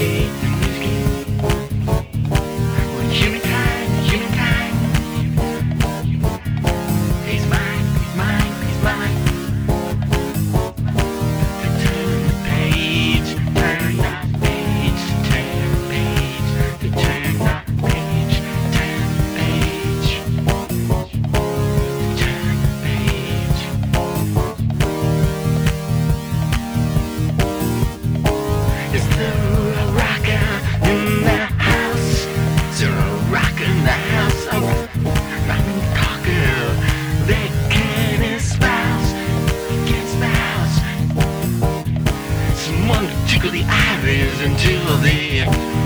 Well, humankind, he's mine, he's mine, he's mine. To turn the page, turn the page, turn the page, to turn the page, turn the page, turn the page. Is there a rocker in the house? Is there a rocker in the house? A rockin' talker that can espouse, someone to tickle the iris until the